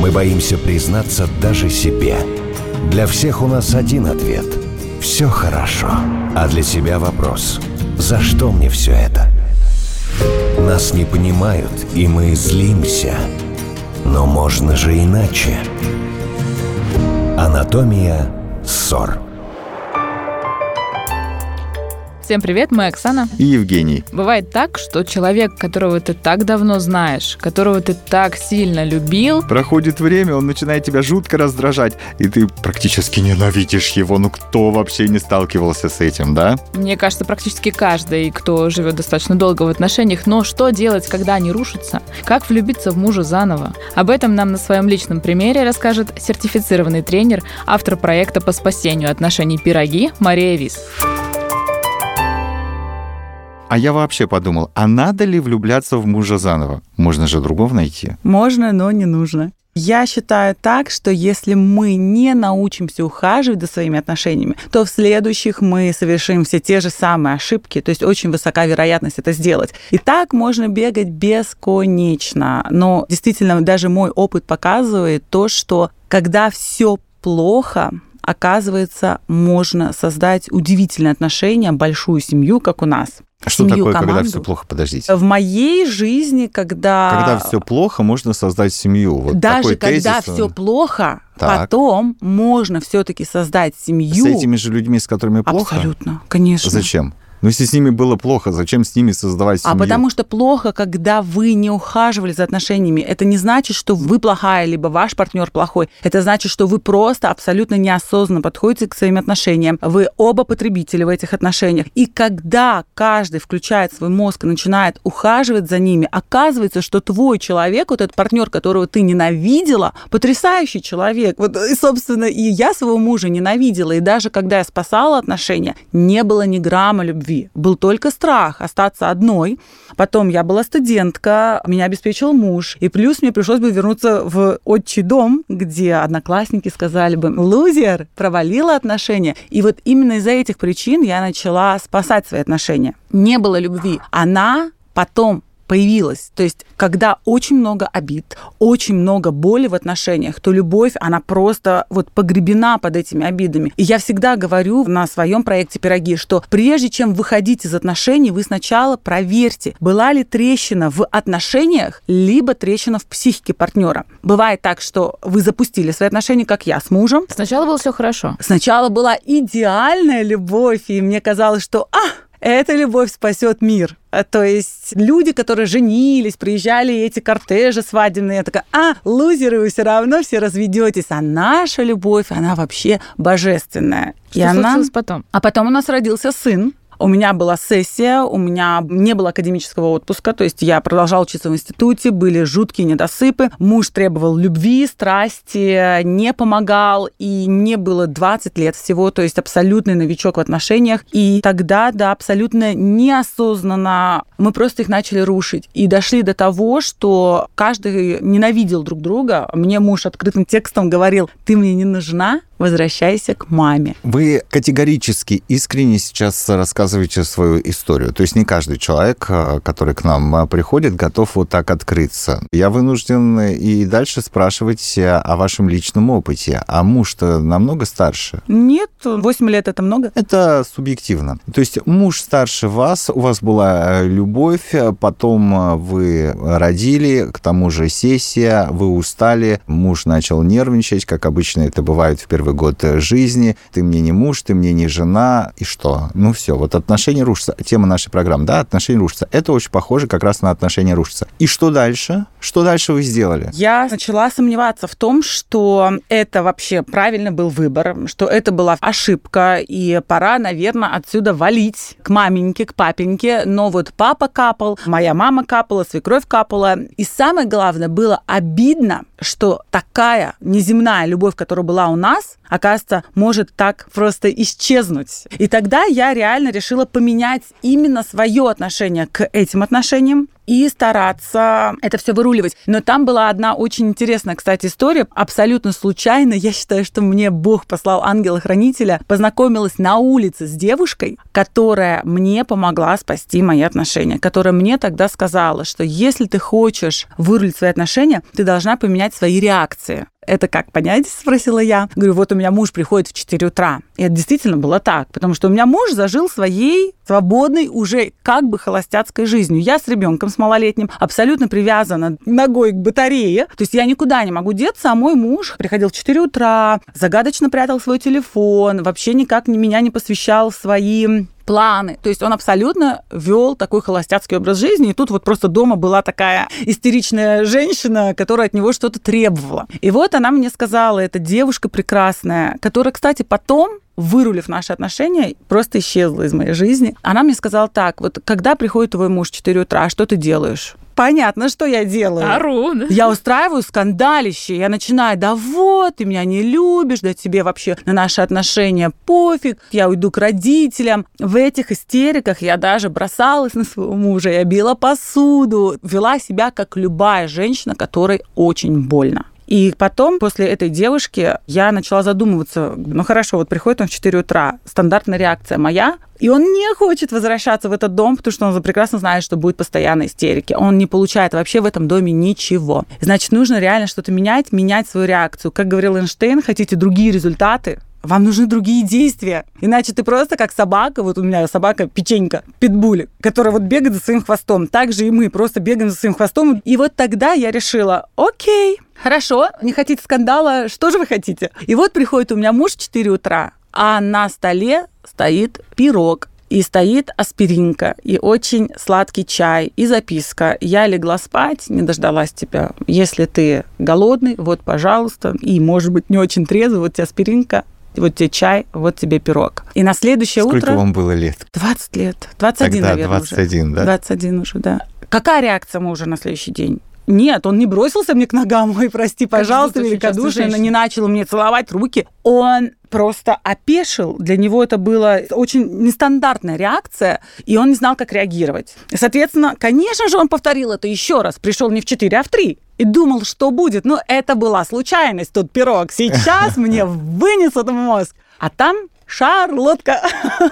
Мы боимся признаться даже себе. Для всех у нас один ответ – все хорошо. А для себя вопрос – за что мне все это? Нас не понимают, и мы злимся. Но можно же иначе. Анатомия ссор. Всем привет, мы Оксана и Евгений. Бывает так, что человек, которого ты так давно знаешь, которого ты так сильно любил, проходит время, он начинает тебя жутко раздражать, и ты практически ненавидишь его. Ну кто вообще не сталкивался с этим, да? Мне кажется, практически каждый, кто живет достаточно долго в отношениях. Но что делать, когда они рушатся? Как влюбиться в мужа заново? Об этом нам на своем личном примере расскажет сертифицированный тренер, автор проекта по спасению отношений «Пироги» Мария Вис. А я вообще подумал, а надо ли влюбляться в мужа заново? Можно же другого найти. Можно, но не нужно. Я считаю так, что если мы не научимся ухаживать за своими отношениями, то в следующих мы совершим все те же самые ошибки, то есть очень высока вероятность это сделать. И так можно бегать бесконечно. Но действительно, даже мой опыт показывает то, что когда все плохо, оказывается, можно создать удивительные отношения, большую семью, как у нас. Что такое, команду. Когда все плохо? Подождите. В моей жизни, когда все плохо, можно создать семью. Вот даже такой когда тезис, все плохо, так. Потом можно все-таки создать семью. С этими же людьми, с которыми плохо? Абсолютно, конечно. Зачем? Но если с ними было плохо, зачем с ними создавать семью? А потому что плохо, когда вы не ухаживали за отношениями. Это не значит, что вы плохая, либо ваш партнер плохой. Это значит, что вы просто абсолютно неосознанно подходите к своим отношениям. Вы оба потребители в этих отношениях. И когда каждый включает свой мозг и начинает ухаживать за ними, оказывается, что твой человек, вот этот партнер, которого ты ненавидела, потрясающий человек. Вот, и, собственно, и я своего мужа ненавидела. И даже когда я спасала отношения, не было ни грамма любви. Был только страх остаться одной. Потом я была студентка, меня обеспечил муж. И плюс мне пришлось бы вернуться в отчий дом, где одноклассники сказали бы: «Лузер, провалила отношения». И вот именно из-за этих причин я начала спасать свои отношения. Не было любви. Она потом появилась. То есть, когда очень много обид, очень много боли в отношениях, то любовь, она просто вот погребена под этими обидами. И я всегда говорю на своем проекте «Пироги», что прежде чем выходить из отношений, вы сначала проверьте, была ли трещина в отношениях, либо трещина в психике партнера. Бывает так, что вы запустили свои отношения, как я с мужем. Сначала было все хорошо. Сначала была идеальная любовь, и мне казалось, что эта любовь спасет мир. То есть люди, которые женились, приезжали эти кортежи свадебные, я такая: лузеры, вы все равно все разведетесь. А наша любовь, она вообще божественная. Что случилось потом? А потом у нас родился сын. У меня была сессия, у меня не было академического отпуска, то есть я продолжала учиться в институте, были жуткие недосыпы. Муж требовал любви, страсти, не помогал, и мне было 20 лет всего, то есть абсолютный новичок в отношениях. И тогда, да, абсолютно неосознанно мы просто их начали рушить. И дошли до того, что каждый ненавидел друг друга. Мне муж открытым текстом говорил: «Ты мне не нужна, возвращайся к маме». Вы категорически искренне сейчас рассказываете свою историю. То есть не каждый человек, который к нам приходит, готов вот так открыться. Я вынужден и дальше спрашивать о вашем личном опыте. А муж-то намного старше? Нет, 8 лет – это много. Это субъективно. То есть муж старше вас, у вас была любовь, потом вы родили, к тому же сессия, вы устали, муж начал нервничать, как обычно это бывает в первый год жизни. Ты мне не муж, ты мне не жена. И что? Ну все, вот отношения рушатся. Тема нашей программы, да, отношения рушатся. Это очень похоже как раз на отношения рушатся. И что дальше? Что дальше вы сделали? Я начала сомневаться в том, что это вообще правильно был выбор, что это была ошибка, и пора, наверное, отсюда валить к маменьке, к папеньке. Но вот папа капал, моя мама капала, свекровь капала. И самое главное, было обидно, что такая неземная любовь, которая была у нас, оказывается, может так просто исчезнуть. И тогда я реально решила поменять именно свое отношение к этим отношениям и стараться это все выруливать. Но там была одна очень интересная, кстати, история. Абсолютно случайно, я считаю, что мне Бог послал ангела-хранителя, познакомилась на улице с девушкой, которая мне помогла спасти мои отношения, которая мне тогда сказала, что если ты хочешь вырулить свои отношения, ты должна поменять свои реакции. Это как понять, спросила я. Говорю, вот у меня муж приходит в 4 утра. И это действительно было так, потому что у меня муж зажил своей свободной уже как бы холостяцкой жизнью. Я с ребенком, с малолетним, абсолютно привязана ногой к батарее. То есть я никуда не могу деться, а мой муж приходил в 4 утра, загадочно прятал свой телефон, вообще никак меня не посвящал в свои планы. То есть он абсолютно вел такой холостяцкий образ жизни, и тут вот просто дома была такая истеричная женщина, которая от него что-то требовала. И вот она мне сказала, эта девушка прекрасная, которая, кстати, потом, вырулив наши отношения, просто исчезла из моей жизни. Она мне сказала так, вот когда приходит твой муж в 4 утра, что ты делаешь? Понятно, что я делаю. Ору. Я устраиваю скандалище. Я начинаю, да вот, ты меня не любишь, да тебе вообще на наши отношения пофиг, я уйду к родителям. В этих истериках я даже бросалась на своего мужа, я била посуду, вела себя как любая женщина, которой очень больно. И потом, после этой девушки, я начала задумываться, ну хорошо, вот приходит он в 4 утра, стандартная реакция моя, и он не хочет возвращаться в этот дом, потому что он прекрасно знает, что будет постоянно истерики. Он не получает вообще в этом доме ничего. Значит, нужно реально что-то менять свою реакцию. Как говорил Эйнштейн, хотите другие результаты, вам нужны другие действия. Иначе ты просто как собака, вот у меня собака печенька, питбуль, которая вот бегает за своим хвостом. Так же и мы просто бегаем за своим хвостом. И вот тогда я решила, окей, хорошо, не хотите скандала, что же вы хотите? И вот приходит у меня муж в 4 утра, а на столе стоит пирог. И стоит аспиринка, и очень сладкий чай, и записка. Я легла спать, не дождалась тебя. Если ты голодный, вот, пожалуйста, и, может быть, не очень трезвый, вот тебе аспиринка, вот тебе чай, вот тебе пирог. И на следующее утро... Сколько вам было лет? 20 лет. 21, тогда наверное, 21, уже. Да? 21 уже, да. Какая реакция мужа на следующий день? Нет, он не бросился мне к ногам, ой, прости, пожалуйста, великодушно, не начал мне целовать руки. Он просто опешил. Для него это была очень нестандартная реакция, и он не знал, как реагировать. И, соответственно, конечно же, он повторил это еще раз. Пришел не в 4, а в 3. И думал, что будет. Но это была случайность, тот пирог. Сейчас мне вынесут мозг. А там шарлотка.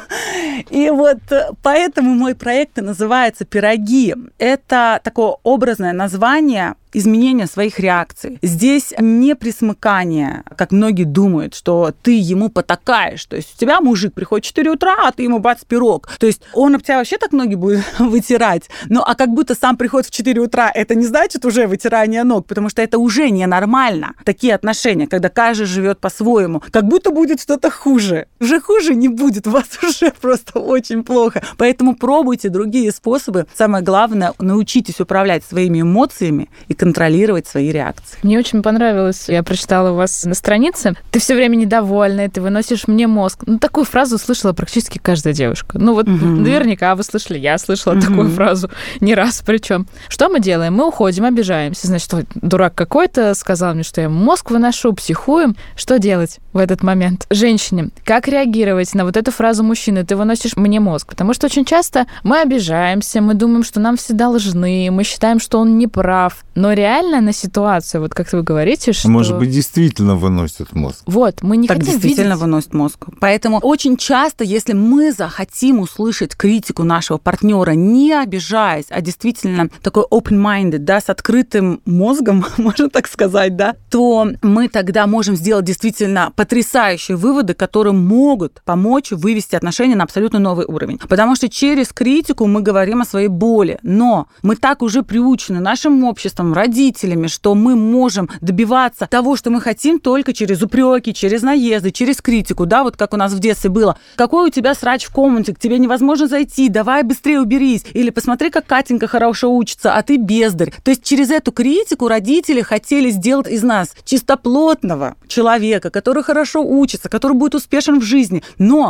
И вот поэтому мой проект и называется «Пироги». Это такое образное название изменения своих реакций. Здесь не присмыкание, как многие думают, что ты ему потакаешь. То есть у тебя мужик приходит в 4 утра, а ты ему бац пирог. То есть он об тебя вообще так ноги будет вытирать. Ну, а как будто сам приходит в 4 утра, это не значит уже вытирание ног, потому что это уже ненормально. Такие отношения, когда каждый живет по-своему. Как будто будет что-то хуже. Уже хуже не будет, у вас уже просто очень плохо. Поэтому пробуйте другие способы. Самое главное, научитесь управлять своими эмоциями и контролировать свои реакции. Мне очень понравилось, я прочитала у вас на странице, ты все время недовольна, ты выносишь мне мозг. Ну, такую фразу слышала практически каждая девушка. Ну, вот наверняка вы слышали, я слышала такую фразу не раз причем. Что мы делаем? Мы уходим, обижаемся. Значит, дурак какой-то сказал мне, что я мозг выношу, психуем. Что делать в этот момент? Женщине, как реагировать на вот эту фразу мужчины? Ты выносишь мне мозг. Потому что очень часто мы обижаемся, мы думаем, что нам все должны, мы считаем, что он не прав. Но реально на ситуацию, вот как вы говорите, что... Может быть, действительно выносит мозг. Вот, мы не так хотим действительно видеть... выносит мозг. Поэтому очень часто, если мы захотим услышать критику нашего партнера, не обижаясь, а действительно такой open-minded, да, с открытым мозгом, можно так сказать, да, то мы тогда можем сделать действительно потрясающие выводы, которые могут помочь вывести отношения на абсолютно новый уровень. Потому что через критику мы говорим о своей боли. Но мы так уже приучены нашим обществом, родителями, что мы можем добиваться того, что мы хотим, только через упреки, через наезды, через критику, да, вот как у нас в детстве было. Какой у тебя срач в комнате, к тебе невозможно зайти, давай быстрее уберись. Или посмотри, как Катенька хорошо учится, а ты бездарь. То есть через эту критику родители хотели сделать из нас чистоплотного человека, который хорошо учится, который будет успешен в жизни. Но пользовались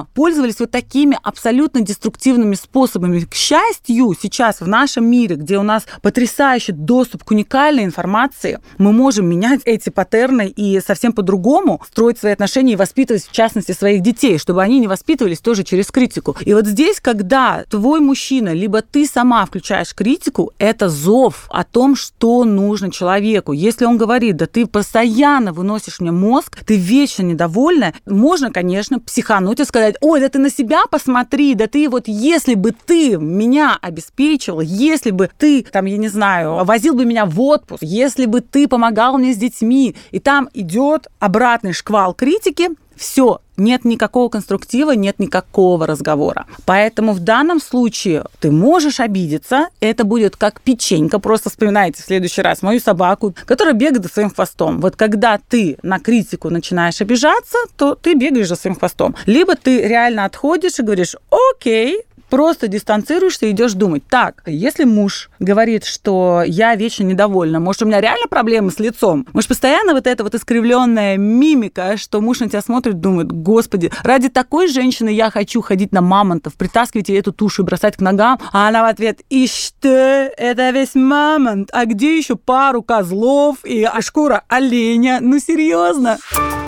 воспользовались вот такими абсолютно деструктивными способами. К счастью, сейчас в нашем мире, где у нас потрясающий доступ к уникальной информации, мы можем менять эти паттерны и совсем по-другому строить свои отношения и воспитывать, в частности, своих детей, чтобы они не воспитывались тоже через критику. И вот здесь, когда твой мужчина, либо ты сама включаешь критику, это зов о том, что нужно человеку. Если он говорит, да ты постоянно выносишь мне мозг, ты вечно недовольна, можно, конечно, психануть и сказать, ой, да ты на себя посмотри, да ты вот, если бы ты меня обеспечивал, если бы ты, там, я не знаю, возил бы меня в отпуск, если бы ты помогал мне с детьми, и там идет обратный шквал критики, все, нет никакого конструктива, нет никакого разговора. Поэтому в данном случае ты можешь обидеться, это будет как печенька, просто вспоминайте в следующий раз мою собаку, которая бегает за своим хвостом. Вот когда ты на критику начинаешь обижаться, то ты бегаешь за своим хвостом. Либо ты реально отходишь и говоришь, окей, просто дистанцируешься и идешь думать. Так, если муж говорит, что я вечно недовольна, может, у меня реально проблемы с лицом? Может, постоянно вот эта вот искривленная мимика, что муж на тебя смотрит, думает, господи, ради такой женщины я хочу ходить на мамонтов, притаскивать ей эту тушу и бросать к ногам, а она в ответ, и что? Это весь мамонт, а где еще пару козлов и шкура оленя? Ну, серьезно?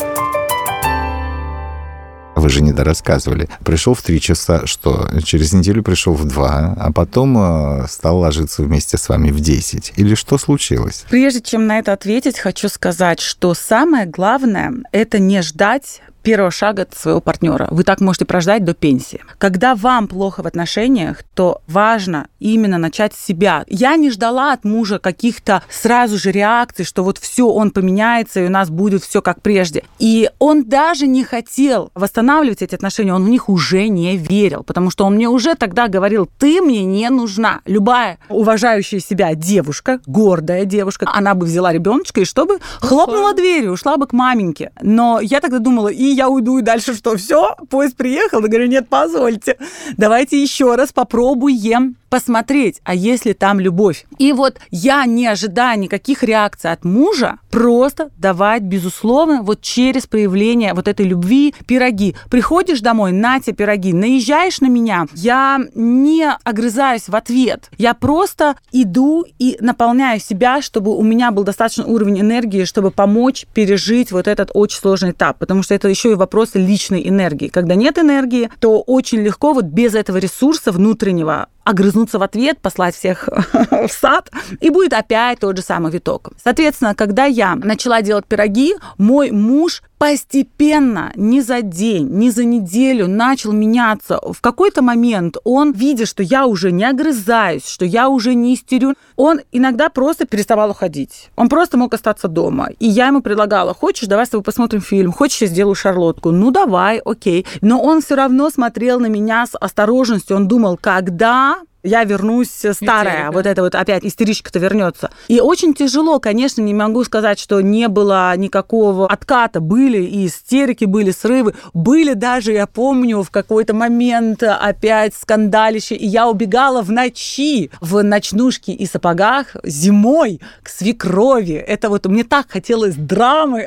Вы же недорассказывали. Пришел в 3 часа, что? Через неделю пришел в 2, а потом стал ложиться вместе с вами в 10. Или что случилось? Прежде чем на это ответить, хочу сказать, что самое главное – это не ждать первого шага от своего партнера. Вы так можете прождать до пенсии. Когда вам плохо в отношениях, то важно именно начать с себя. Я не ждала от мужа каких-то сразу же реакций, что вот все, он поменяется, и у нас будет все как прежде. И он даже не хотел восстанавливать эти отношения, он в них уже не верил, потому что он мне уже тогда говорил, ты мне не нужна. Любая уважающая себя девушка, гордая девушка, она бы взяла ребеночка и чтобы хлопнула дверью, ушла бы к маменьке. Но я тогда думала, и я уйду, и дальше что, все, поезд приехал? Я говорю, нет, позвольте, давайте еще раз попробуем посмотреть, а если там любовь. И вот я, не ожидая никаких реакций от мужа, просто давать, безусловно, вот через проявление вот этой любви пироги. Приходишь домой, на тебе пироги, наезжаешь на меня, я не огрызаюсь в ответ. Я просто иду и наполняю себя, чтобы у меня был достаточный уровень энергии, чтобы помочь пережить вот этот очень сложный этап, потому что это еще и вопрос личной энергии. Когда нет энергии, то очень легко вот без этого ресурса внутреннего огрызнуться в ответ, послать всех в сад, и будет опять тот же самый виток. Соответственно, когда я начала делать пироги, мой муж постепенно, не за день, не за неделю начал меняться. В какой-то момент он, видя, что я уже не огрызаюсь, что я уже не истерю, он иногда просто переставал уходить. Он просто мог остаться дома. И я ему предлагала, хочешь, давай с тобой посмотрим фильм, хочешь, я сделаю шарлотку. Ну, давай, окей. Но он все равно смотрел на меня с осторожностью. Он думал, когда я вернусь старая, вот это вот опять истеричка-то вернется. И очень тяжело, конечно, не могу сказать, что не было никакого отката. Были и истерики, были срывы. Были даже, я помню, в какой-то момент опять скандалище, и я убегала в ночи в ночнушке и сапогах зимой к свекрови. Это вот мне так хотелось драмы.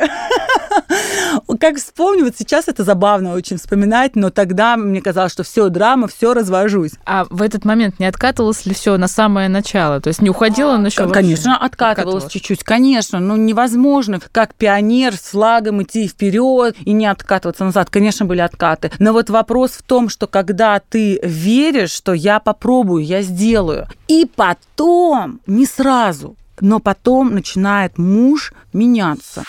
Как вспомню, вот сейчас это забавно очень вспоминать, но тогда мне казалось, что все, драма, все, развожусь. А в этот момент не откатывалось ли все на самое начало? То есть не уходил он еще? Конечно, откатывалось чуть-чуть. Конечно, ну невозможно, как пионер с флагом идти вперед и не откатываться назад. Конечно, были откаты. Но вот вопрос в том, что когда ты веришь, что я попробую, я сделаю, и потом, не сразу, но потом начинает муж меняться.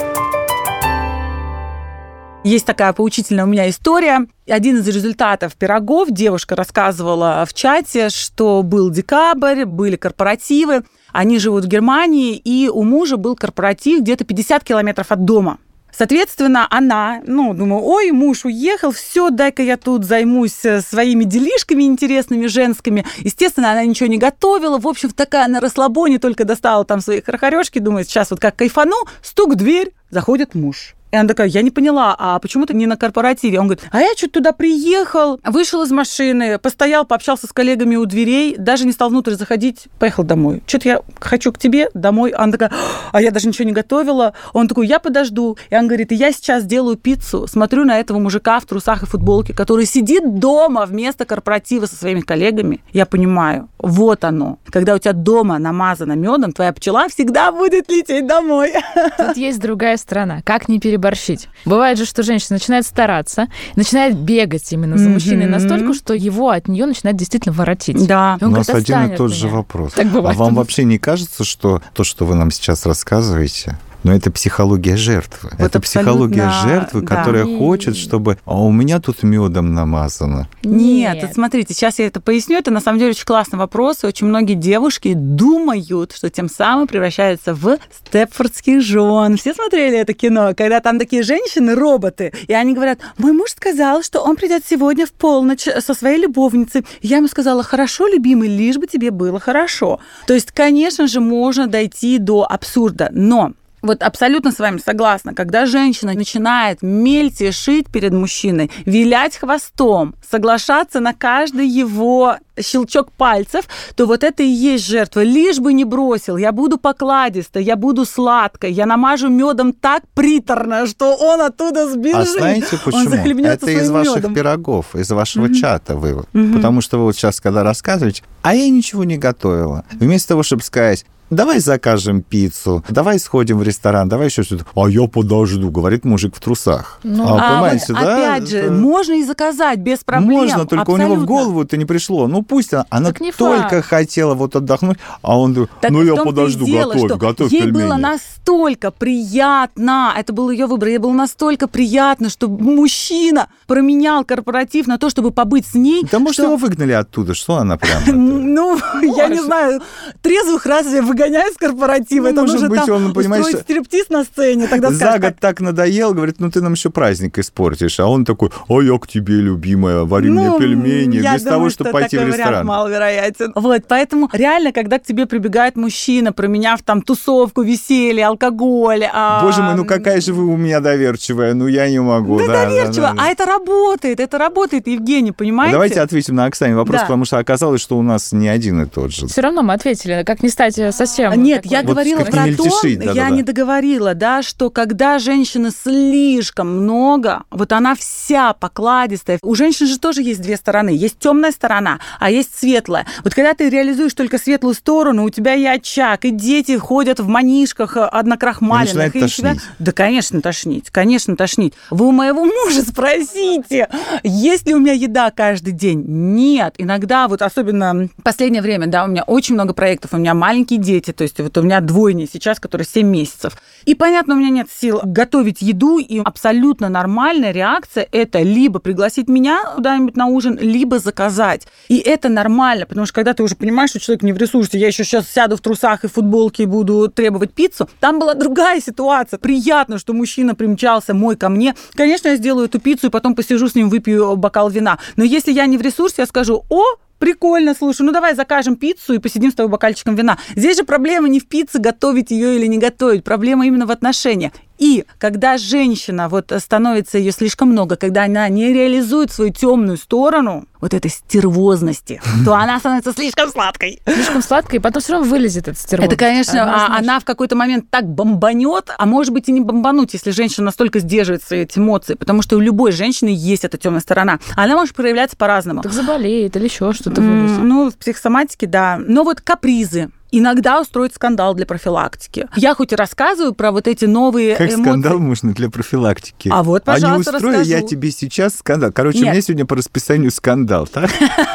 Есть такая поучительная у меня история. Один из результатов пирогов, девушка рассказывала в чате, что был декабрь, были корпоративы. Они живут в Германии, и у мужа был корпоратив где-то 50 километров от дома. Соответственно, она, думаю, ой, муж уехал, все, дай-ка я тут займусь своими делишками интересными, женскими. Естественно, она ничего не готовила. В общем, такая на расслабоне, только достала там свои хорохорёшки, думает, сейчас вот как кайфану, стук в дверь, заходит муж. И она такая, я не поняла, а почему ты не на корпоративе? Он говорит, а я что-то туда приехал, вышел из машины, постоял, пообщался с коллегами у дверей, даже не стал внутрь заходить, поехал домой. Что-то я хочу к тебе домой. Она такая, а я даже ничего не готовила. Он такой, я подожду. И он говорит, я сейчас делаю пиццу, смотрю на этого мужика в трусах и футболке, который сидит дома вместо корпоратива со своими коллегами. Я понимаю, вот оно. Когда у тебя дома намазано медом, твоя пчела всегда будет лететь домой. Тут есть другая сторона. Как не переборщить? Бывает же, что женщина начинает стараться, начинает бегать именно за мужчиной настолько, что его от нее начинает действительно воротить. Да. У нас один и тот же вопрос. Так бывает. А вам вообще не кажется, что то, что вы нам сейчас рассказываете, но это психология жертвы. Вот это психология жертвы, да. которая хочет, чтобы... А у меня тут медом намазано. Нет, вот смотрите, сейчас я это поясню. Это на самом деле очень классный вопрос. И очень многие девушки думают, что тем самым превращаются в степфордских жен. Все смотрели это кино, когда там такие женщины-роботы, и они говорят, мой муж сказал, что он придет сегодня в полночь со своей любовницей. Я ему сказала, хорошо, любимый, лишь бы тебе было хорошо. То есть, конечно же, можно дойти до абсурда, но... Вот абсолютно с вами согласна. Когда женщина начинает мельтешить перед мужчиной, вилять хвостом, соглашаться на каждый его щелчок пальцев, то вот это и есть жертва. Лишь бы не бросил, я буду покладистой, я буду сладкой, я намажу медом так приторно, что он оттуда сбежит. А знаете почему? Это из ваших медом. Пирогов, из вашего чата вывод. Потому что вы вот сейчас, когда рассказываете, а я ничего не готовила. Вместо того, чтобы сказать, давай закажем пиццу, давай сходим в ресторан, давай еще что-то. А я подожду, говорит мужик в трусах. Понимаете, вот, да? Опять же, можно и заказать без проблем. Можно, только абсолютно. у него в голову это не пришло. Ну пусть она только хотела вот отдохнуть, а он думает, так я подожду, готовь ей пельмени. было настолько приятно, это был ее выбор, ей было настолько приятно, что мужчина променял корпоратив на то, чтобы побыть с ней. Да может, его выгнали оттуда, что она прям... Ну, я не знаю, трезвых разве выгоняют с корпоратива? Это может нужно быть, там он, понимаешь, устроить стриптиз на сцене. Тогда за год так надоел, говорит, ты нам еще праздник испортишь. А он такой, я к тебе, любимая, вари мне пельмени, вместо того, чтобы пойти в ресторан. Маловероятен. Вот, поэтому реально, когда к тебе прибегает мужчина, променяв там тусовку, веселье, алкоголь... Боже мой, какая же вы у меня доверчивая, я не могу. Да, доверчиво, а это работает, Евгений, понимаете? Давайте ответим на Оксане вопрос, потому что оказалось, что у нас не один и тот же. Все равно мы ответили, как не стать совсем... Нет, я говорила про то, я не договорила, да, что когда женщина слишком много, вот она вся покладистая. У женщин же тоже есть две стороны. Есть темная сторона, а есть светлая. Вот когда ты реализуешь только светлую сторону, у тебя и очаг, и дети ходят в манишках однокрахмаленных. И начинает тошнить. Да, конечно, тошнить. Вы у моего мужа спросите, есть ли у меня еда каждый день? Нет. Иногда, вот особенно в последнее время, да, у меня очень много проектов, у меня маленькие дети, то есть вот у меня двойни сейчас, которые 7 месяцев. И, понятно, у меня нет сил готовить еду, и абсолютно нормальная реакция – это либо пригласить меня куда-нибудь на ужин, либо заказать. И это нормально, потому что когда ты уже понимаешь, что человек не в ресурсе, я еще сейчас сяду в трусах и футболке и буду требовать пиццу, там была другая ситуация. Приятно, что мужчина примчался мой ко мне. Конечно, я сделаю эту пиццу и потом посижу с ним, выпью бокал вина. Но если я не в ресурсе, я скажу, прикольно, слушай, давай закажем пиццу и посидим с тобой бокальчиком вина. Здесь же проблема не в пицце, готовить ее или не готовить. Проблема именно в отношениях. И когда женщина становится ее слишком много, когда она не реализует свою темную сторону, вот этой стервозности, то она становится слишком сладкой. Слишком сладкой, и потом все равно вылезет эта стервозность. Это, конечно, она в какой-то момент так бомбанет, а может быть и не бомбануть, если женщина настолько сдерживает свои эти эмоции, потому что у любой женщины есть эта темная сторона. Она может проявляться по-разному. Так заболеет или еще что-то вылезет. В психосоматике, да. Но капризы. Иногда устроить скандал для профилактики. Я хоть и рассказываю про вот эти новые как эмоции. Скандал можно для профилактики? А вот, пожалуйста, не устрою расскажу. Я тебе сейчас скандал. Короче, у меня сегодня по расписанию скандал, так?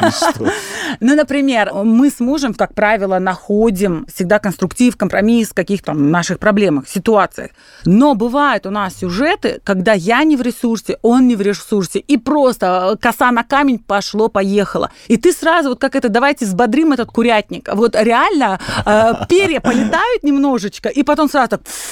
Например, мы с мужем, как правило, находим всегда конструктив, компромисс в каких-то наших проблемах, ситуациях. Но бывают у нас сюжеты, когда я не в ресурсе, он не в ресурсе, и просто коса на камень пошло-поехало. И ты сразу, давайте взбодрим этот курятник. Вот реально перья полетают немножечко, и потом сразу так...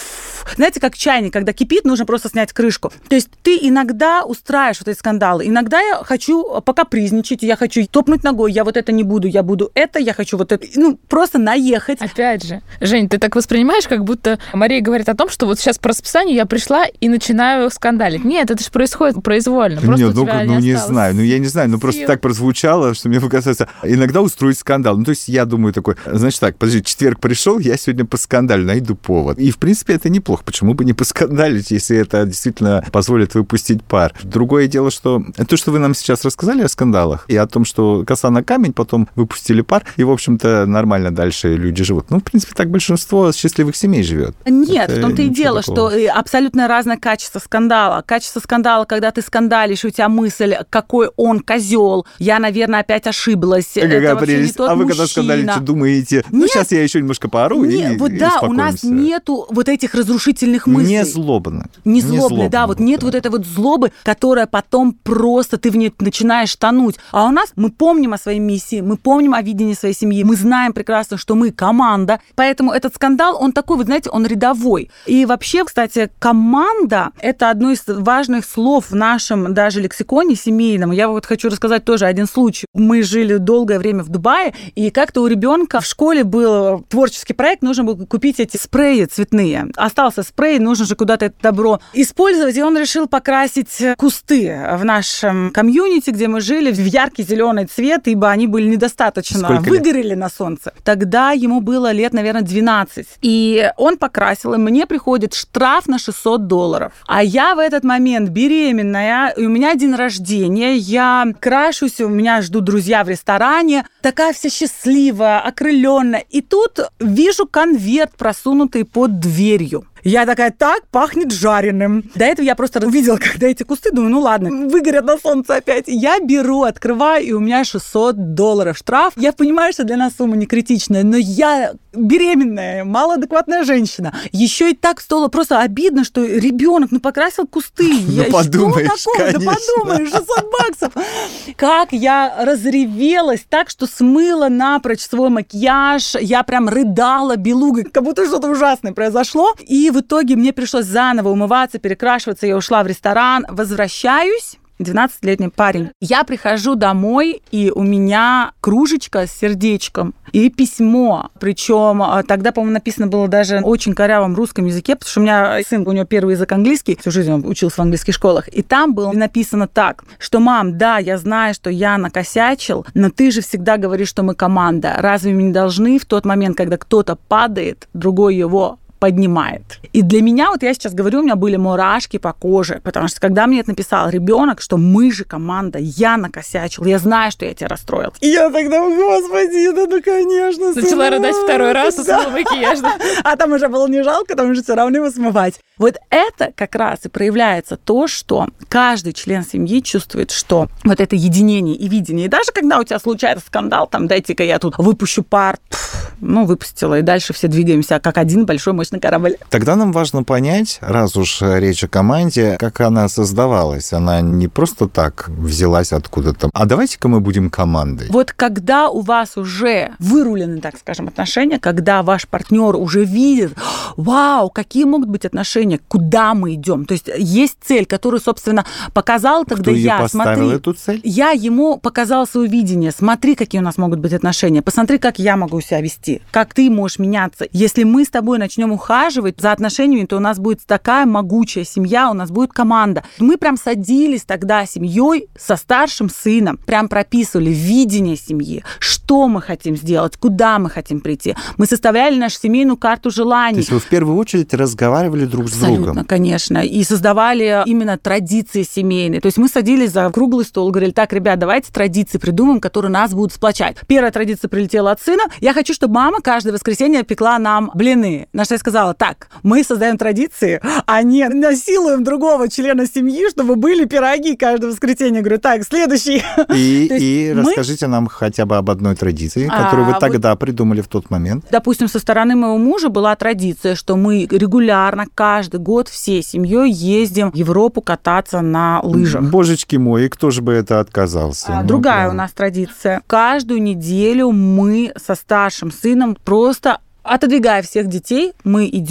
Знаете, как чайник, когда кипит, нужно просто снять крышку. То есть ты иногда устраиваешь вот эти скандалы. Иногда я хочу покапризничать, я хочу топнуть ногой, я вот это не буду, я буду это, я хочу вот это. Ну, просто наехать. Опять же, Жень, ты так воспринимаешь, как будто Мария говорит о том, что вот сейчас по расписанию я пришла и начинаю скандалить. Нет, это же происходит произвольно. Просто Нет, не знаю, я не знаю, просто так прозвучало, что мне показалось, иногда устроить скандал. Ну, то есть я думаю такой, значит так, подожди, четверг пришел, я сегодня поскандалю, найду повод. И, в принципе, это неплохо. Почему бы не поскандалить, если это действительно позволит выпустить пар? Другое дело, что то, что вы нам сейчас рассказали о скандалах и о том, что коса на камень, потом выпустили пар, и, в общем-то, нормально дальше люди живут. Ну, в принципе, так большинство счастливых семей живет. Нет, в том-то и дело, что абсолютно разное качество скандала. Качество скандала, когда ты скандалишь, у тебя мысль, какой он козел, я, наверное, опять ошиблась. Какая прелесть. А вы, когда скандалите, думаете, сейчас я еще немножко поору и вот да, у нас нету вот этих разрушительных мыслей. Не злобно. Не злобно, да, вот нет вот этой вот злобы, которая потом просто ты в ней начинаешь тонуть. А у нас мы помним о своей миссии, мы помним о видении своей семьи, мы знаем прекрасно, что мы команда, поэтому этот скандал, он такой, вы знаете, он рядовой. И вообще, кстати, команда – это одно из важных слов в нашем даже лексиконе семейном. Я вот хочу рассказать тоже один случай. Мы жили долгое время в Дубае, и как-то у ребенка в школе был творческий проект, нужно было купить эти спреи цветные. Остался спрей, нужно же куда-то это добро использовать, и он решил покрасить кусты в нашем комьюнити, где мы жили, в яркий зеленый цвет, ибо они были недостаточно выгорели на солнце. Тогда ему было лет, наверное, 12. И он покрасил, и мне приходит штраф на $600. А я в этот момент беременная, и у меня день рождения, я крашусь, у меня ждут друзья в ресторане, такая вся счастливая, окрыленная. И тут вижу конверт, просунутый под дверью. Я такая, так, пахнет жареным. До этого я просто увидела, когда эти кусты, думаю, ну ладно, выгорят на солнце опять. Я беру, открываю, и у меня $600 штраф. Я понимаю, что для нас сумма не критичная, но я беременная, малоадекватная женщина. Еще и так стало просто обидно, что ребенок, покрасил кусты. Ну, подумаешь, конечно. Да подумаешь, $600. Как я разревелась так, что смыла напрочь свой макияж. Я прям рыдала белугой, как будто что-то ужасное произошло. И в итоге мне пришлось заново умываться, перекрашиваться. Я ушла в ресторан, возвращаюсь. 12-летний парень. Я прихожу домой, и у меня кружечка с сердечком и письмо. Причем тогда, по-моему, написано было даже очень корявом русском языке, потому что у меня сын, у него первый язык английский, всю жизнь он учился в английских школах. И там было написано так, что, мам, да, я знаю, что я накосячил, но ты же всегда говоришь, что мы команда. Разве мы не должны в тот момент, когда кто-то падает, другой его поднимает. И для меня, вот я сейчас говорю, у меня были мурашки по коже, потому что когда мне это написал ребенок, что мы же команда, я накосячил, я знаю, что я тебя расстроил. И я тогда, господи, ну конечно. Начала рыдать второй раз, смыла макияж. А там уже было не жалко, там уже все равно его смывать. Вот это как раз и проявляется то, что каждый член семьи чувствует, что вот это единение и видение. И даже когда у тебя случается скандал, там, дайте-ка я тут выпущу пар, выпустила, и дальше все двигаемся как один большой мощный корабль. Тогда нам важно понять, раз уж речь о команде, как она создавалась. Она не просто так взялась откуда-то. А давайте-ка мы будем командой. Вот когда у вас уже вырулены, так скажем, отношения, когда ваш партнер уже видит, вау, какие могут быть отношения, куда мы идем. То есть есть цель, которую, собственно, показала тогда я. Кто поставил эту цель? Я ему показала свое видение. Смотри, какие у нас могут быть отношения. Посмотри, как я могу себя вести, как ты можешь меняться. Если мы с тобой начнем ухаживать за отношениями, то у нас будет такая могучая семья, у нас будет команда. Мы прям садились тогда семьей со старшим сыном, прям прописывали видение семьи, что мы хотим сделать, куда мы хотим прийти. Мы составляли нашу семейную карту желаний. То есть вы в первую очередь разговаривали друг с другом? Абсолютно, конечно. И создавали именно традиции семейные. То есть мы садились за круглый стол, говорили, так, ребят, давайте традиции придумаем, которые нас будут сплочать. Первая традиция прилетела от сына. Я хочу, чтобы мама каждое воскресенье пекла нам блины. На что я сказала, так, мы создаем традиции, а не насилуем другого члена семьи, чтобы были пироги каждое воскресенье. Я говорю, так, следующий. И расскажите нам хотя бы об одной традиции, которую вы тогда придумали в тот момент. Допустим, со стороны моего мужа была традиция, что мы регулярно, каждый год всей семьей ездим в Европу кататься на лыжах. Божечки мои, и кто же бы это отказался? Другая у нас традиция. Каждую неделю мы со старшим сыном просто, отодвигая всех детей, мы идем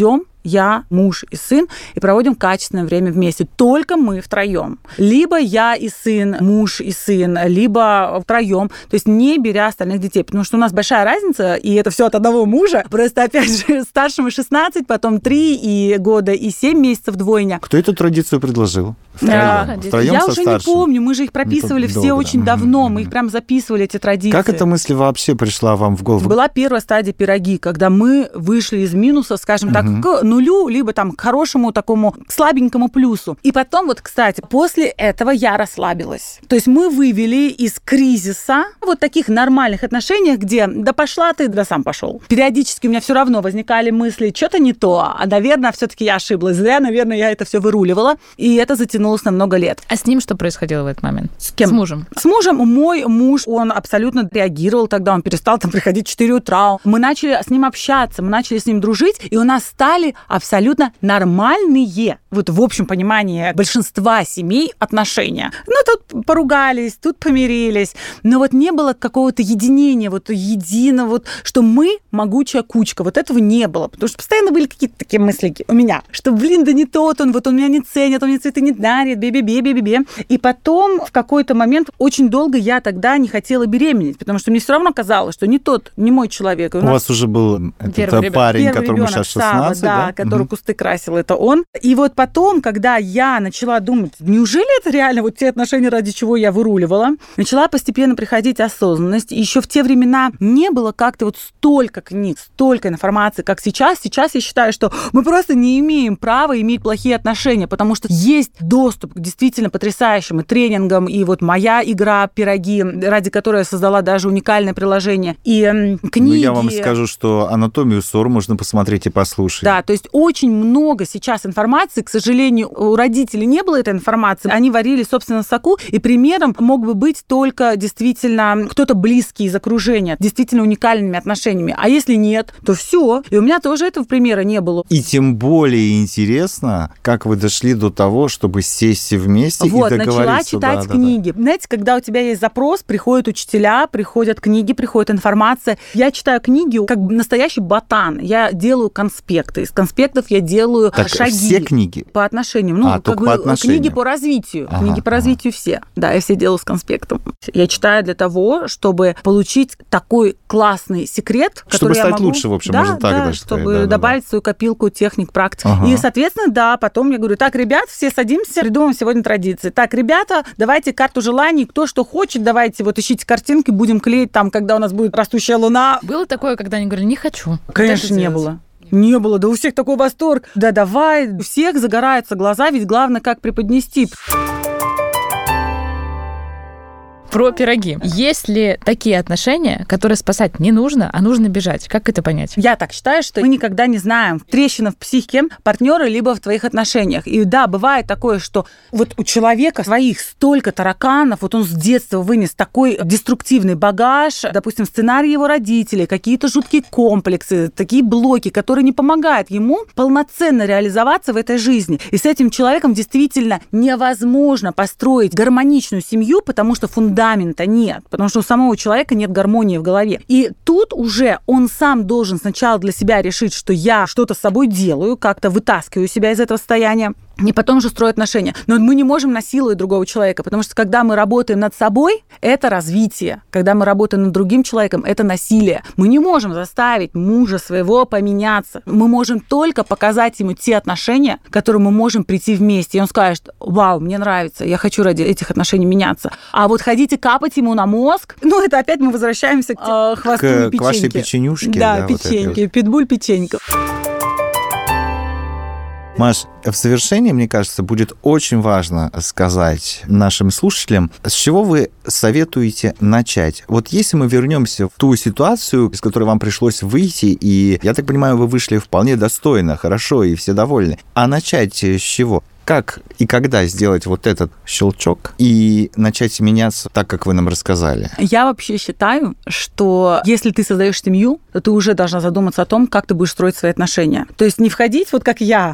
я, муж и сын, и проводим качественное время вместе. Только мы втроем. Либо я и сын, муж и сын, либо втроем. То есть не беря остальных детей. Потому что у нас большая разница, и это все от одного мужа. Просто, опять же, старшему 16, потом 3 года и 7 месяцев двойня. Кто эту традицию предложил? Втроем Я со уже старшим? не помню, мы же их прописывали все очень давно, мы их прям записывали, эти традиции. Как эта мысль вообще пришла вам в голову? Была первая стадия пироги, когда мы вышли из минуса, скажем так, к нулю, либо там к хорошему такому слабенькому плюсу. И потом, вот, кстати, после этого я расслабилась. То есть мы вывели из кризиса вот таких нормальных отношениях, где да пошла ты, да сам пошел. Периодически у меня все равно возникали мысли, что-то не то, а, наверное, все-таки я ошиблась. Зря, наверное, я это все выруливала, и это затянулось на много лет. А с ним что происходило в этот момент? С кем? С мужем. С мужем. Мой муж, он абсолютно реагировал тогда, он перестал там приходить в 4 утра. Мы начали с ним общаться, мы начали с ним дружить, и у нас стали абсолютно нормальные, вот в общем понимании большинства семей, отношения. Ну, тут поругались, тут помирились, но вот не было какого-то единения, вот единого, вот, что мы могучая кучка. Вот этого не было, потому что постоянно были какие-то такие мысли у меня, что, блин, да не тот он, вот он меня не ценит, он мне цветы не дарит, бе-бе-бе. И потом в какой-то момент очень долго я тогда не хотела беременеть, потому что мне все равно казалось, что не тот, не мой человек. У вас уже был этот парень, которому сейчас 16, да? Который кусты красил, это он. И вот потом, когда я начала думать, неужели это реально вот те отношения, ради чего я выруливала, начала постепенно приходить осознанность. И еще в те времена не было как-то вот столько книг, столько информации, как сейчас. Сейчас я считаю, что мы просто не имеем права иметь плохие отношения, потому что есть доступ к действительно потрясающим и тренингам, и вот моя игра «Пироги», ради которой я создала даже уникальное приложение, и книги. Ну, я вам скажу, что «Анатомию ссор» можно посмотреть и послушать. Да, то есть очень много сейчас информации. К сожалению, у родителей не было этой информации. Они варили, собственно, соку, и примером мог бы быть только действительно кто-то близкий из окружения, действительно уникальными отношениями. А если нет, то все. И у меня тоже этого примера не было. И тем более интересно, как вы дошли до того, чтобы сесть вместе вот, и договориться. Начала читать книги. Да. Знаете, когда у тебя есть запрос, приходят учителя, приходят книги, приходит информация. Я читаю книги как настоящий ботан. Я делаю конспекты. Из конспектов я делаю шаги. Все книги? По отношениям. Ну, только по отношениям. Книги по развитию. Книги по развитию все. Да, я все делаю с конспектом. Я читаю для того, чтобы получить такой классный секрет, чтобы который стать я могу... лучше, в общем, можно так даже чтобы сказать. добавить в свою копилку техник, практик. И, соответственно, да, потом я говорю, так, ребят, все садимся, придумаем сегодня традиции. Так, ребята, давайте карту желаний, кто что хочет, давайте вот ищите картинки, будем клеить там, когда у нас будет растущая луна. Было такое, когда они говорили, не хочу? Конечно, не было. Не было, да у всех такой восторг. Да давай, у всех загораются глаза, ведь главное, как преподнести. Про пироги. Есть ли такие отношения, которые спасать не нужно, а нужно бежать? Как это понять? Я так считаю, что мы никогда не знаем, трещина в психике партнера либо в твоих отношениях. И да, бывает такое, что вот у человека своих столько тараканов, вот он с детства вынес такой деструктивный багаж, допустим, сценарий его родителей, какие-то жуткие комплексы, такие блоки, которые не помогают ему полноценно реализоваться в этой жизни. И с этим человеком действительно невозможно построить гармоничную семью, потому что фундамента нет, потому что у самого человека нет гармонии в голове. И тут уже он сам должен сначала для себя решить, что я что-то с собой делаю, как-то вытаскиваю себя из этого состояния, и потом же строить отношения. Но мы не можем насиловать другого человека, потому что когда мы работаем над собой, это развитие. Когда мы работаем над другим человеком, это насилие. Мы не можем заставить мужа своего поменяться. Мы можем только показать ему те отношения, к которым мы можем прийти вместе. И он скажет, вау, мне нравится, я хочу ради этих отношений меняться. А вот ходить и капать ему на мозг, ну это опять мы возвращаемся к хвосту и печеньке. К вашей печенюшке. Да, печеньки, вот питбуль-печенька. Маш, в завершении, мне кажется, будет очень важно сказать нашим слушателям, с чего вы советуете начать. Вот если мы вернемся в ту ситуацию, из которой вам пришлось выйти, и, я так понимаю, вы вышли вполне достойно, хорошо, и все довольны. А начать с чего? Как и когда сделать вот этот щелчок и начать меняться так, как вы нам рассказали? Я вообще считаю, что если ты создаешь семью, то ты уже должна задуматься о том, как ты будешь строить свои отношения. То есть не входить вот как я.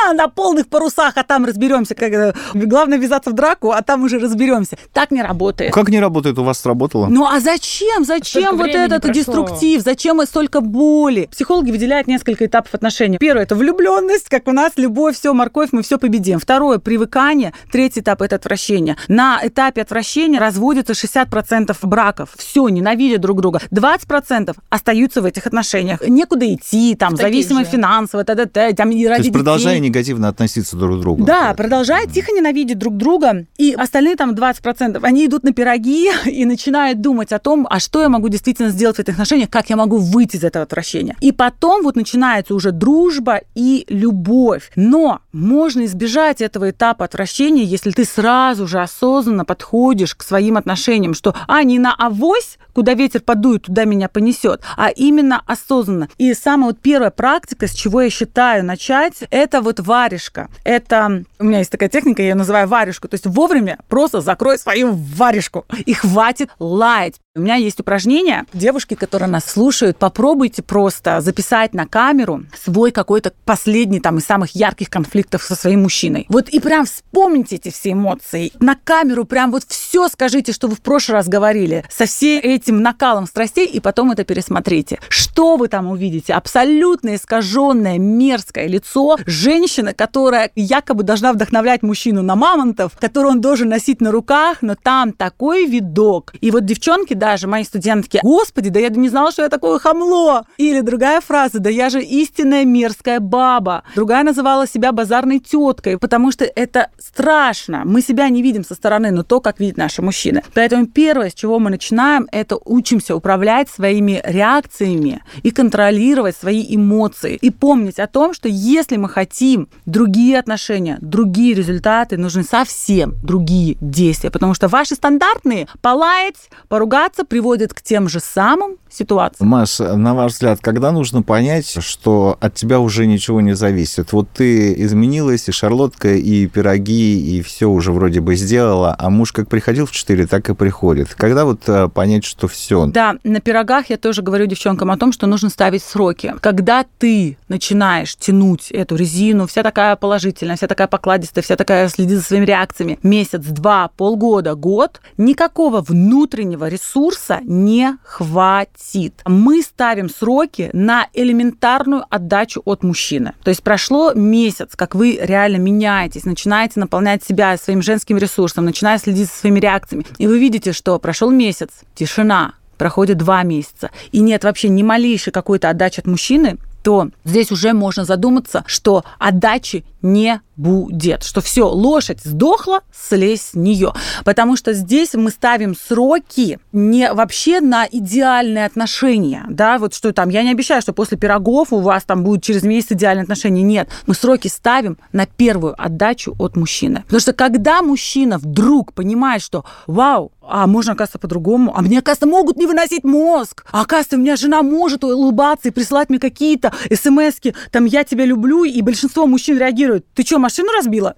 на полных парусах, а там разберемся. Главное ввязаться в драку, а там уже разберемся. Так не работает. Как не работает? У вас сработало? Ну а зачем? Зачем вот этот деструктив? Зачем столько боли? Психологи выделяют несколько этапов отношений. Первое – это влюбленность, как у нас, любовь, все, морковь, мы все победим. Второе – привыкание. Третий этап – это отвращение. На этапе отвращения разводятся 60% браков. Все, ненавидят друг друга. 20% остаются в этих отношениях. Некуда идти, там, зависимо финансово, там, и ради То есть детей. продолжая негативно относиться друг к другу. Да, продолжая тихо ненавидеть друг друга. И остальные там 20%, они идут на пироги и начинают думать о том, а что я могу действительно сделать в этих отношениях, как я могу выйти из этого отвращения. И потом вот начинается уже дружба и любовь. Но можно избежать этого этапа отвращения, если ты сразу же осознанно подходишь к своим отношениям, что не на авось, куда ветер подует, туда меня понесет, а именно осознанно. И самая вот первая практика, с чего я считаю начать, это вот варежка. Это, у меня есть такая техника, я ее называю варежку, то есть вовремя просто закрой свою варежку и хватит лаять. У меня есть упражнение. Девушки, которые нас слушают, попробуйте просто записать на камеру свой какой-то последний там из самых ярких конфликтов со своим мужчиной. Вот и прям вспомните эти все эмоции. На камеру прям вот все скажите, что вы в прошлый раз говорили, со всем этим накалом страстей, и потом это пересмотрите. Что вы там увидите? Абсолютно искаженное, мерзкое лицо женщины, которая якобы должна вдохновлять мужчину на мамонтов, которую он должен носить на руках, но там такой видок. И вот девчонки, даже мои студентки: «Господи, да я не знала, что я такое хамло!» Или другая фраза: «Да я же истинная мерзкая баба!» Другая называла себя базарной теткой, потому что это страшно. Мы себя не видим со стороны, но то, как видят наши мужчины. Поэтому первое, с чего мы начинаем, это учимся управлять своими реакциями и контролировать свои эмоции. И помнить о том, что если мы хотим другие отношения, другие результаты, нужны совсем другие действия. Потому что ваши стандартные полаять, поругаться приводят к тем же самым ситуациям. Маш, на ваш взгляд, когда нужно понять, что от тебя уже ничего не зависит? Вот ты изменилась, и шарлотка, и пироги, и все уже вроде бы сделала, а муж как приходил в 4, так и приходит. Когда вот понять, что все? Да, на пирогах я тоже говорю девчонкам о том, что нужно ставить сроки. Когда ты начинаешь тянуть эту резину, вся такая положительная, вся такая покладистая, вся такая следит за своими реакциями, месяц, 2, полгода, год, никакого внутреннего ресурса не хватит. Мы ставим сроки на элементарную отдачу от мужчины. То есть прошло месяц, как вы реально меняетесь, начинаете наполнять себя своим женским ресурсом, начинаете следить за своими реакциями. И вы видите, что прошел месяц, тишина, проходит 2 месяца, и нет вообще ни малейшей какой-то отдачи от мужчины, то здесь уже можно задуматься, что отдачи не будет, что все, лошадь сдохла, слезь с нее. Потому что здесь мы ставим сроки не вообще на идеальные отношения, да, вот что там, я не обещаю, что после пирогов у вас там будет через месяц идеальные отношения, нет. Мы сроки ставим на первую отдачу от мужчины. Потому что когда мужчина вдруг понимает, что вау, а можно, оказывается, по-другому, а мне, оказывается, могут не выносить мозг, а оказывается, у меня жена может улыбаться и присылать мне какие-то смс-ки, там, я тебя люблю, и большинство мужчин реагируют: ты что, машину разбила?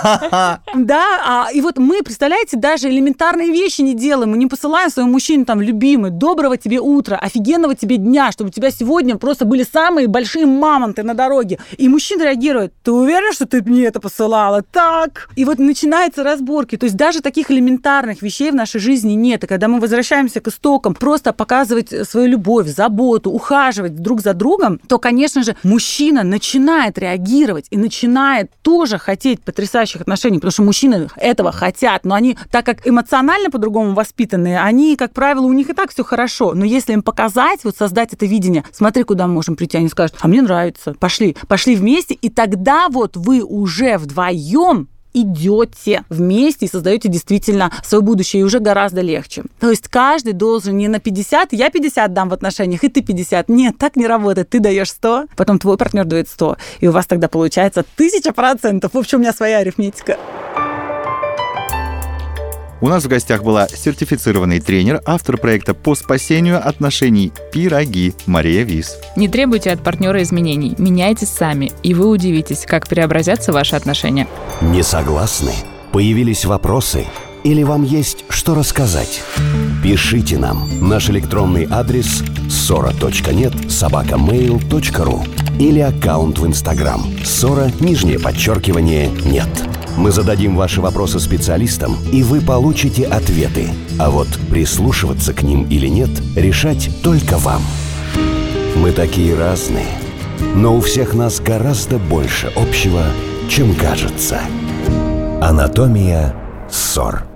Да, и вот мы, представляете, даже элементарные вещи не делаем, мы не посылаем своему мужчине там: любимый, доброго тебе утра, офигенного тебе дня, чтобы у тебя сегодня просто были самые большие мамонты на дороге. И мужчина реагирует: ты уверена, что ты мне это посылала? Так. И вот начинаются разборки. То есть даже таких элементарных вещей в нашей жизни нет. И когда мы возвращаемся к истокам, просто показывать свою любовь, заботу, ухаживать друг за другом, то, конечно же, мужчина начинает реагировать и начинает тоже хотеть потрясающих отношений, потому что мужчины этого хотят, но они, так как эмоционально по-другому воспитанные, они, как правило, у них и так все хорошо. Но если им показать, вот создать это видение, смотри, куда мы можем прийти, они скажут: а мне нравится, пошли вместе, и тогда вот вы уже вдвоем идете вместе и создаете действительно свое будущее, и уже гораздо легче. То есть каждый должен не на 50, я 50 дам в отношениях, и ты 50. Нет, так не работает. Ты даешь 100, потом твой партнер дает 100, и у вас тогда получается 1000%. В общем, у меня своя арифметика. У нас в гостях была сертифицированный тренер, автор проекта по спасению отношений «Пироги» Мария Вис. Не требуйте от партнера изменений, меняйтесь сами, и вы удивитесь, как преобразятся ваши отношения. Не согласны? Появились вопросы? Или вам есть что рассказать? Пишите нам. Наш электронный адрес ssora.net@mail.ru. или аккаунт в Instagram ссора_нет. Мы зададим ваши вопросы специалистам, и вы получите ответы. А вот прислушиваться к ним или нет, решать только вам. Мы такие разные, но у всех нас гораздо больше общего, чем кажется. Анатомия ссор.